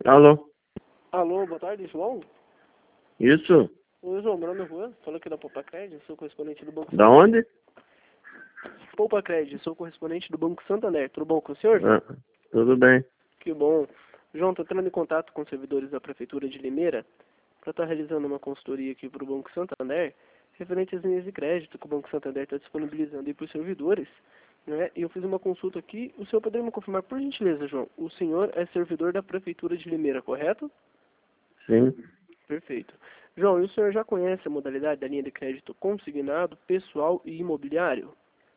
Alô? Alô, boa tarde, João? Isso? Oi, João, meu nome é Juan, falo aqui da Poupa Cred, sou correspondente do Banco Da onde? Poupa Cred, sou correspondente do Banco Santander. Tudo bom com o senhor, João? Ah, tudo bem. Que bom. João, estou entrando em contato com os servidores da Prefeitura de Limeira para estar realizando uma consultoria aqui para o Banco Santander referente às linhas de crédito que o Banco Santander está disponibilizando aí para os servidores, né? E eu fiz uma consulta aqui. O senhor poderia me confirmar, por gentileza, João? O senhor é servidor da Prefeitura de Limeira, correto? Sim. Perfeito. João, e o senhor já conhece a modalidade da linha de crédito consignado, pessoal e imobiliário?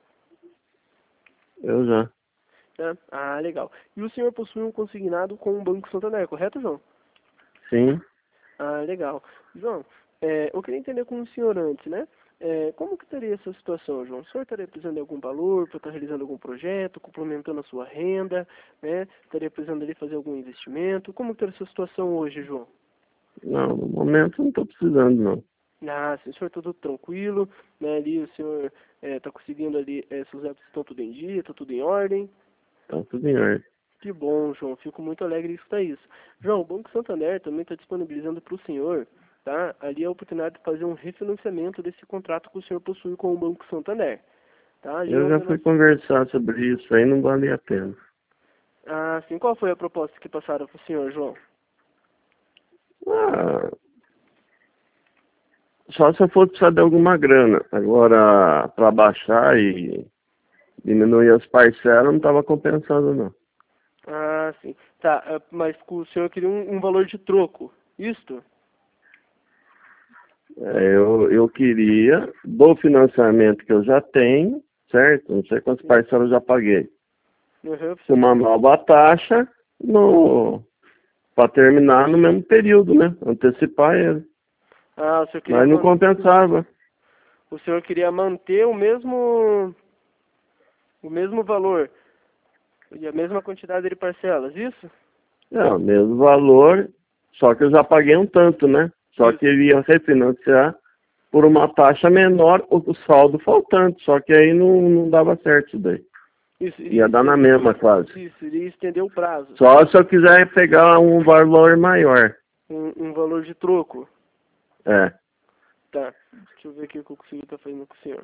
Eu já. Né? Ah, legal. E o senhor possui um consignado com o Banco Santander, correto, João? Sim. Ah, legal. João, eu queria entender com o senhor antes, né? Como que teria essa situação, João? O senhor estaria precisando de algum valor para estar realizando algum projeto, complementando a sua renda, né? Estaria precisando ali fazer algum investimento? Como que teria essa situação hoje, João? Não, no momento não estou precisando, não. Ah, sim, o senhor tudo tranquilo, né? Ali o senhor está conseguindo ali, seus hábitos estão tudo em dia, está tudo em ordem. Tá tudo em ordem. Que bom, João. Fico muito alegre em escutar isso. João, o Banco Santander também está disponibilizando para o senhor, tá? Ali a oportunidade de fazer um refinanciamento desse contrato que o senhor possui com o Banco Santander, tá? Ali é Eu o já menor... fui conversar sobre isso aí, não vale a pena. Ah, sim. Qual foi a proposta que passaram para o senhor, João? Ah, só se eu for precisar de alguma grana. Agora, para baixar e diminuir as parcelas, não estava compensando, não. Ah, sim. Tá, mas o senhor queria um valor de troco, isto? Eu queria, do financiamento que eu já tenho, certo? Não sei quantas parcelas eu já paguei. Uhum, o senhor Uma queria... nova taxa no para terminar no mesmo período, né? Antecipar ele. Ah, o senhor queria Mas não compensava. o senhor queria manter o mesmo valor e a mesma quantidade de parcelas, isso? É, o mesmo valor, só que eu já paguei um tanto, né? Só que Isso. ele ia refinanciar por uma taxa menor, o saldo faltante. Só que aí não dava certo isso daí. Isso, Ia dar na mesma quase. isso, iria estender o prazo. Só se eu quiser pegar um valor maior. Um valor de troco. É, Tá. Deixa eu ver aqui o que eu consigo estar fazendo com o senhor.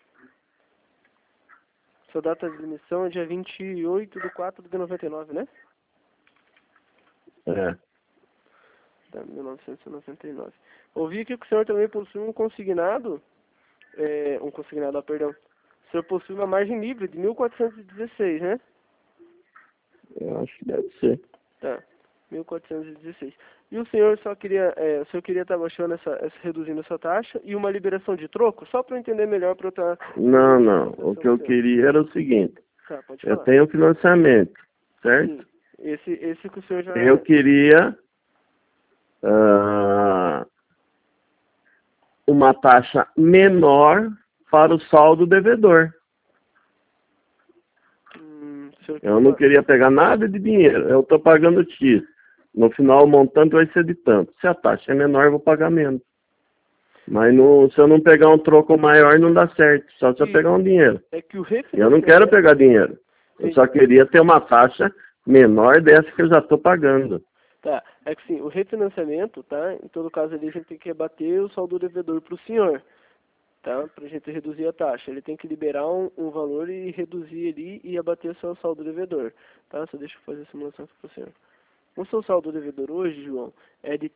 Sua data de emissão é dia 28/4/99, né? é. Tá, 1999. Ouvi que o senhor também possui um consignado. Perdão. O senhor possui uma margem livre de 1416, né? Eu acho que deve ser. Tá. 1416. E o senhor queria estar baixando reduzindo essa taxa e uma liberação de troco, só para eu entender melhor, para eu estar Não, fazendo essa não. O cotação que com o eu senhor. queria era o seguinte. Tá, pode Eu falar. tenho financiamento, certo? Sim. Esse que o senhor Eu já... queria ah, uma taxa menor para o saldo devedor. O senhor queria Eu não uma... queria pegar nada de dinheiro. Eu estou pagando X. No final, o montante vai ser de tanto. Se a taxa é menor, eu vou pagar menos. Mas se eu não pegar um troco maior, não dá certo. Só se eu pegar Isso. um dinheiro. É que o Eu não quero refinanciamento... pegar dinheiro. Eu só Então, queria ter uma taxa menor dessa que eu já estou pagando. tá. É que sim, o refinanciamento, tá? Em todo caso ali a gente tem que rebater o saldo devedor para o senhor, tá? Para a gente reduzir a taxa. Ele tem que liberar um valor e reduzir ali e abater o seu saldo devedor, tá? Só deixa eu fazer a simulação aqui para o senhor. O seu saldo devedor hoje, João, é de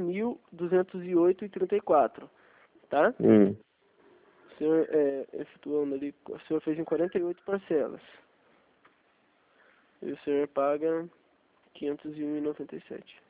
13.208,34, tá? Hum. O senhor, efetuando ali, o senhor fez em 48 parcelas. E o senhor paga 501,97.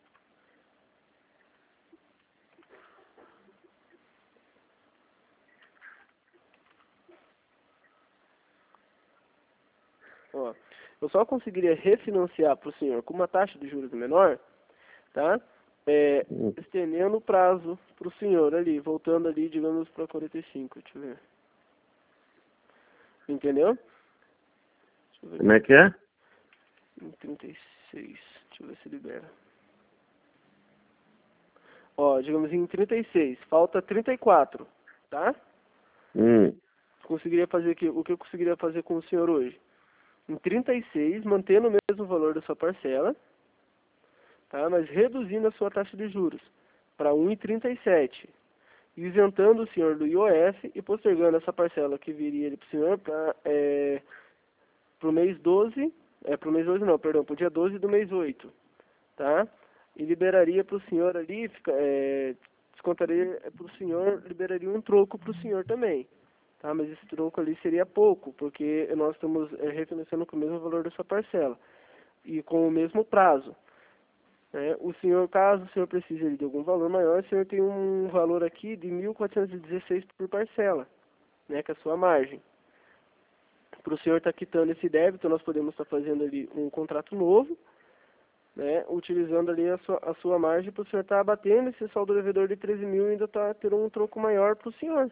Ó, eu só conseguiria refinanciar para o senhor com uma taxa de juros menor, tá? Estendendo o prazo para o senhor ali, voltando ali, digamos, para 45, deixa eu ver. Entendeu? Deixa eu ver Como aqui. é que é? Em 36, deixa eu ver se libera. Ó, digamos em 36, falta 34, tá? Hum. Conseguiria fazer aqui, o que eu conseguiria fazer com o senhor hoje? Em 36, mantendo o mesmo valor da sua parcela, tá? Mas reduzindo a sua taxa de juros para 1,37, isentando o senhor do IOF e postergando essa parcela que viria para o senhor para o mês 12, para o mês 12 não, perdão, para o dia 12 do mês 8, tá? E liberaria para o senhor ali, descontaria para o senhor, liberaria um troco para o senhor também, tá? Mas esse troco ali seria pouco, porque nós estamos refinanciando com o mesmo valor dessa parcela e com o mesmo prazo. O senhor, caso o senhor precise de algum valor maior, o senhor tem um valor aqui de 1.416 por parcela, né, que é a sua margem. Para o senhor estar quitando esse débito, nós podemos estar fazendo ali um contrato novo, né, utilizando ali a sua margem para o senhor estar abatendo esse saldo devedor de 13 mil e ainda estar tendo um troco maior para o senhor.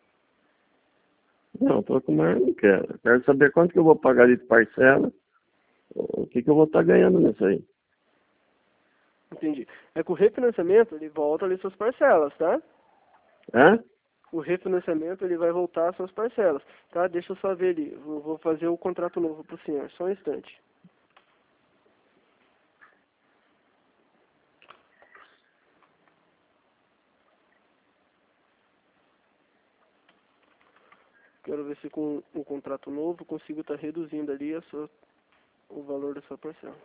Não, troco maior eu não quero. Eu quero saber quanto que eu vou pagar ali de parcela, o que eu vou estar ganhando nisso aí. Entendi. É que o refinanciamento, ele volta ali suas parcelas, tá? Hã? O refinanciamento, ele vai voltar às suas parcelas, tá? Deixa eu só ver ali. Vou fazer o contrato novo para o senhor. Só um instante. Quero ver se com o contrato novo consigo estar reduzindo ali o valor da sua parcela.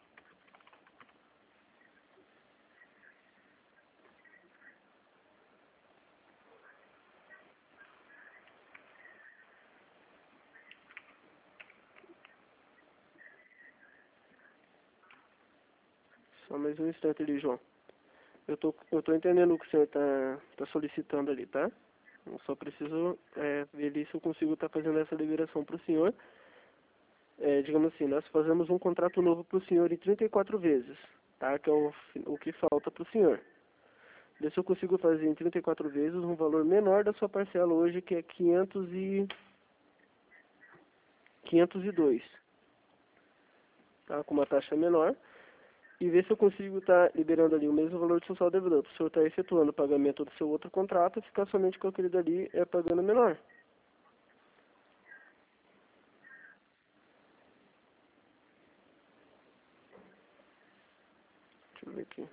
Só mais um instante ali, João. Eu tô entendendo o que o senhor tá solicitando ali, tá? Eu só preciso ver ali se eu consigo estar fazendo essa liberação para o senhor. Digamos assim, nós fazemos um contrato novo para o senhor em 34 vezes, tá? Que é o que falta para o senhor. Daí se eu consigo fazer em 34 vezes um valor menor da sua parcela hoje, que é 502, tá? Com uma taxa menor. E ver se eu consigo estar liberando ali o mesmo valor do seu saldo devedor. Para o senhor estar efetuando o pagamento do seu outro contrato e ficar somente com aquele dali pagando menor. Deixa eu ver aqui.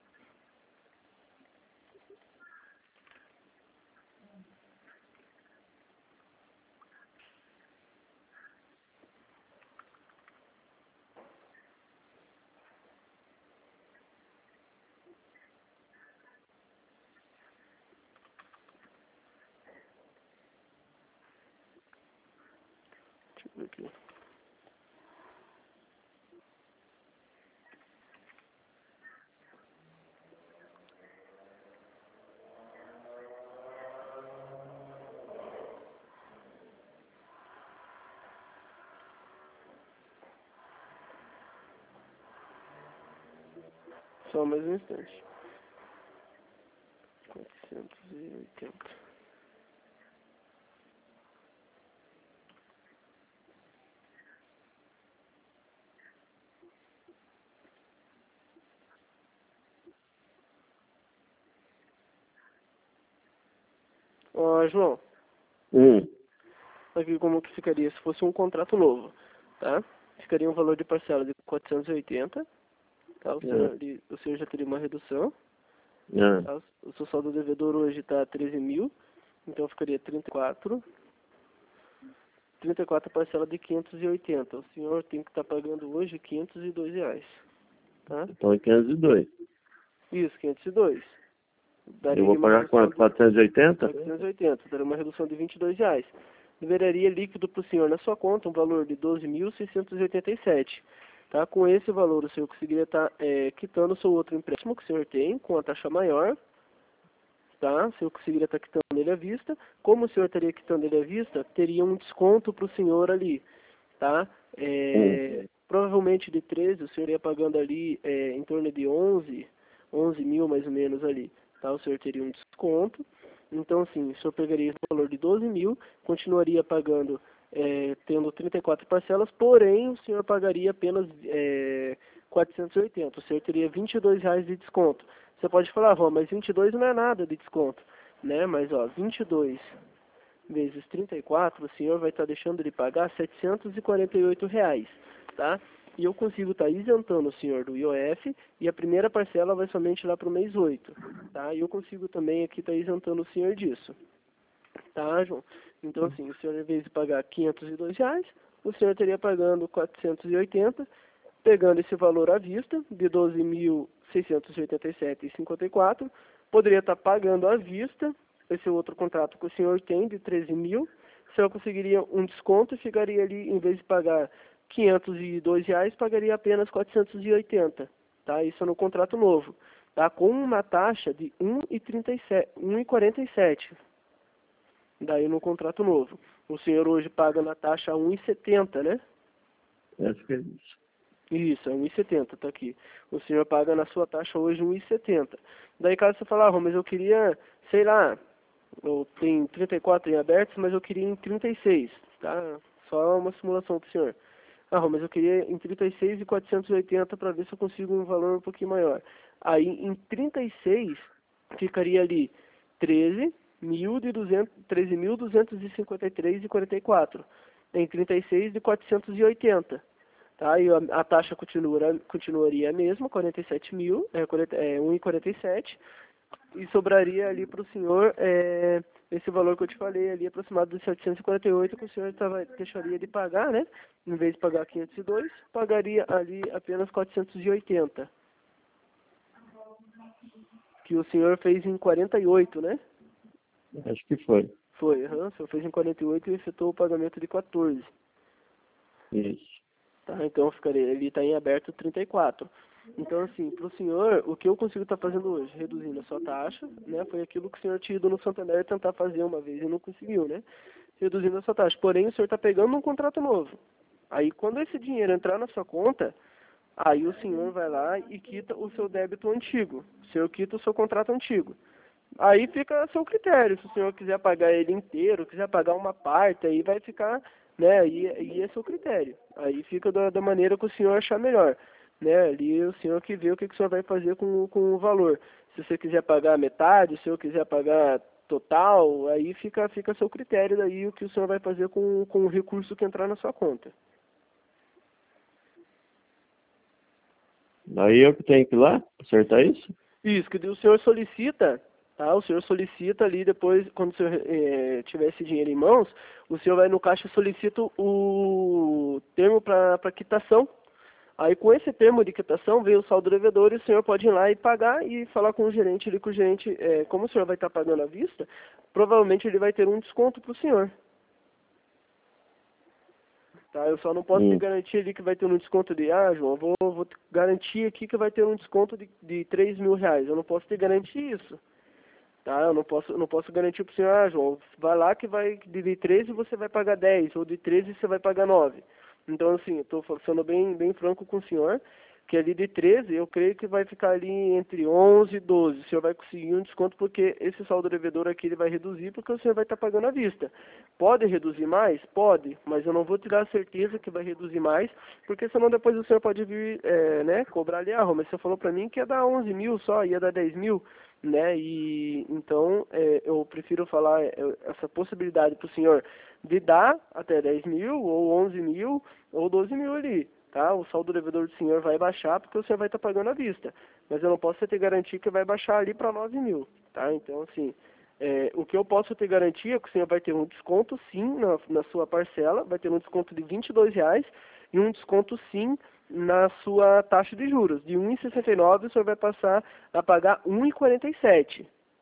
Deixa eu ver aqui. Só mais um instante. 480. Ó, João, aqui como que ficaria se fosse um contrato novo, tá? Ficaria um valor de parcela de 480, tá? O senhor já teria uma redução, tá? O seu saldo devedor hoje está 13 mil, então ficaria 34 parcela de 580. O senhor tem que estar pagando hoje R$ 502, tá? Então é 502. Isso, 502. Eu vou pagar quanto? 480? 480, daria uma redução de R$ 22. Liberaria líquido para o senhor na sua conta um valor de 12.687. Tá? Com esse valor, o senhor conseguiria estar quitando o seu outro empréstimo que o senhor tem, com a taxa maior. Tá? O senhor conseguiria estar quitando ele à vista. Como o senhor estaria quitando ele à vista, teria um desconto para o senhor ali. Tá? Provavelmente de 13, o senhor ia pagando ali em torno de 11 mil mais ou menos ali. Tá? O senhor teria um desconto. Então, assim, o senhor pegaria esse valor de 12 mil, continuaria pagando, tendo 34 parcelas, porém, o senhor pagaria apenas 480. O senhor teria R$ 22 de desconto. Você pode falar, mas 22 não é nada de desconto, né? Mas, 22 vezes 34, o senhor vai estar deixando de pagar R$ 748, tá? e eu consigo estar isentando o senhor do IOF, e a primeira parcela vai somente lá para o mês 8, tá? E eu consigo também aqui estar isentando o senhor disso, tá, João? Então, assim, o senhor, em vez de pagar R$ 502, o senhor teria pagando 480, pegando esse valor à vista, de 12.687,54, poderia estar pagando à vista esse outro contrato que o senhor tem, de 13.000, o senhor conseguiria um desconto e ficaria ali, em vez de pagar R$ 502, pagaria apenas 480, tá? Isso é no contrato novo, tá? Com uma taxa de 1,47, daí no contrato novo. O senhor hoje paga na taxa 1,70, né? Acho que é isso. Isso, é 1,70, tá aqui. O senhor paga na sua taxa hoje 1,70. Daí caso você falar, mas eu queria, sei lá, eu tenho 34 em abertos, mas eu queria em 36, tá? Só uma simulação pro senhor. Mas eu queria em 36 e 480 para ver se eu consigo um valor um pouquinho maior. Aí em 36 ficaria ali 13.253,44. Em 36 de 480. Tá? E a taxa continuaria a mesma, 47.000, 1,47, e sobraria ali para o senhor esse valor que eu te falei ali, aproximado de 748, que o senhor deixaria de pagar, né? Em vez de pagar 502, pagaria ali apenas 480. Que o senhor fez em 48, né? Acho que foi. Foi, o senhor fez em 48 e efetuou o pagamento de 14. Isso. Tá? Então ele está em aberto 34. Então, assim, para o senhor, o que eu consigo estar fazendo hoje? Reduzindo a sua taxa, né? Foi aquilo que o senhor tinha ido no Santander tentar fazer uma vez e não conseguiu, né? Reduzindo a sua taxa. Porém, o senhor está pegando um contrato novo. Aí, quando esse dinheiro entrar na sua conta, aí o senhor vai lá e quita o seu débito antigo. O senhor quita o seu contrato antigo. Aí fica a seu critério. Se o senhor quiser pagar ele inteiro, quiser pagar uma parte, aí vai ficar, né? Aí é seu critério. Aí fica da maneira que o senhor achar melhor, né? Ali o senhor que vê o que o senhor vai fazer com o valor. Se você quiser pagar metade, se o senhor quiser pagar total, aí fica a seu critério daí o que o senhor vai fazer com o recurso que entrar na sua conta. Aí eu que tenho que ir lá acertar isso? Isso, que o senhor solicita, tá? O senhor solicita ali depois, quando o senhor tiver esse dinheiro em mãos, o senhor vai no caixa e solicita o termo para quitação. Aí com esse termo de quitação vem o saldo devedor e o senhor pode ir lá e pagar e falar com o gerente ali, como o senhor vai estar pagando à vista, provavelmente ele vai ter um desconto para o senhor. Tá, eu só não posso te garantir ali que vai ter um desconto de, João, vou te garantir aqui que vai ter um desconto de R$ 3.000. Eu não posso te garantir isso. Tá, eu não posso garantir pro senhor, João, vai lá que vai de 13 você vai pagar 10, ou de 13 você vai pagar 9. Então, assim, eu estou sendo bem franco com o senhor, que ali de 13 eu creio que vai ficar ali entre 11 e 12. O senhor vai conseguir um desconto porque esse saldo devedor aqui ele vai reduzir porque o senhor vai estar pagando à vista. Pode reduzir mais? Pode, mas eu não vou te dar a certeza que vai reduzir mais, porque senão depois o senhor pode vir, né, cobrar ali, mas você falou para mim que ia dar 11 mil só, ia dar 10 mil, né, e então eu prefiro falar essa possibilidade para o senhor de dar até 10 mil, ou 11 mil, ou 12 mil ali. Tá? O saldo devedor do senhor vai baixar porque o senhor vai estar pagando à vista. Mas eu não posso te garantir que vai baixar ali para 9 mil. Tá? Então, assim, o que eu posso te garantir é que o senhor vai ter um desconto, sim, na sua parcela, vai ter um desconto de R$ 22 e um desconto, sim, na sua taxa de juros. De 1,69 o senhor vai passar a pagar 1,47.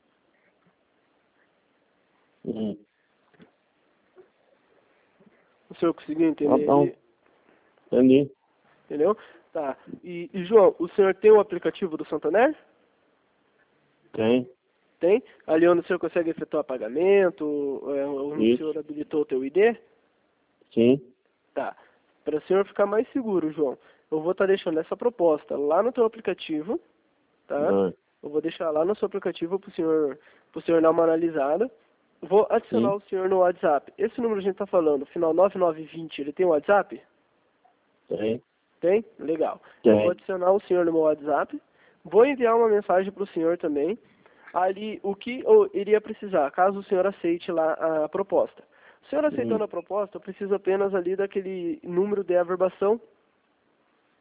O senhor conseguiu entender? Então, entendi. Entendeu? Tá. E, João, o senhor tem o aplicativo do Santander? Tem. Tem? Ali onde o senhor consegue efetuar pagamento, onde o senhor habilitou o teu ID? Sim. Tá. Para o senhor ficar mais seguro, João, eu vou estar deixando essa proposta lá no teu aplicativo, tá? Eu vou deixar lá no seu aplicativo pro senhor dar uma analisada. Vou adicionar o senhor no WhatsApp. Esse número que a gente está falando, final 9920, ele tem WhatsApp? Tem. Tem? Legal. Tem. Eu vou adicionar o senhor no meu WhatsApp. Vou enviar uma mensagem para o senhor também. Ali, o que eu iria precisar, caso o senhor aceite lá a proposta. O senhor aceitando a proposta, eu preciso apenas ali daquele número de averbação,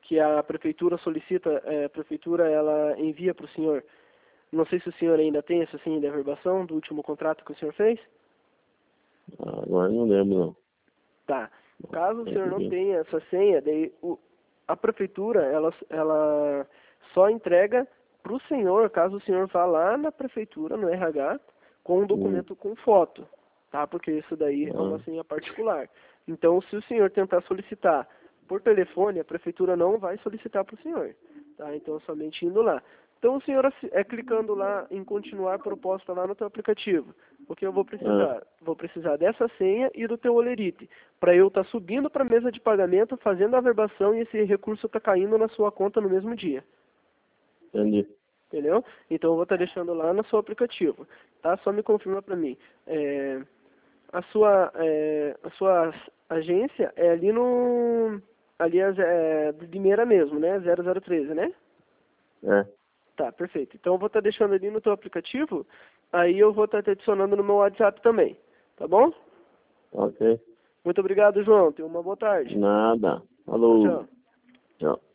que a prefeitura solicita, a prefeitura ela envia para o senhor. Não sei se o senhor ainda tem essa senha de averbação do último contrato que o senhor fez. Agora não lembro, não. Tá. Caso o senhor não tenha essa senha, daí a prefeitura ela só entrega para o senhor, caso o senhor vá lá na prefeitura, no RH, com um documento com foto, tá? Porque isso daí é uma senha particular. Então, se o senhor tentar solicitar por telefone, a prefeitura não vai solicitar para o senhor, tá? Então, somente indo lá. Então, o senhor clicando lá em continuar proposta lá no teu aplicativo. O que eu vou precisar? Vou precisar dessa senha e do teu olerite, para eu estar subindo para a mesa de pagamento, fazendo a averbação e esse recurso tá caindo na sua conta no mesmo dia. Entendi. Entendeu? Então, eu vou estar deixando lá no seu aplicativo, tá? Só me confirma para mim. A sua agência é ali no... Ali é de Limeira mesmo, né? 0013, né? É. Tá, perfeito. Então eu vou estar deixando ali no teu aplicativo, aí eu vou estar te adicionando no meu WhatsApp também, tá bom? Ok. Muito obrigado, João. Tenha uma boa tarde. Nada. Falou. Tchau. Tchau.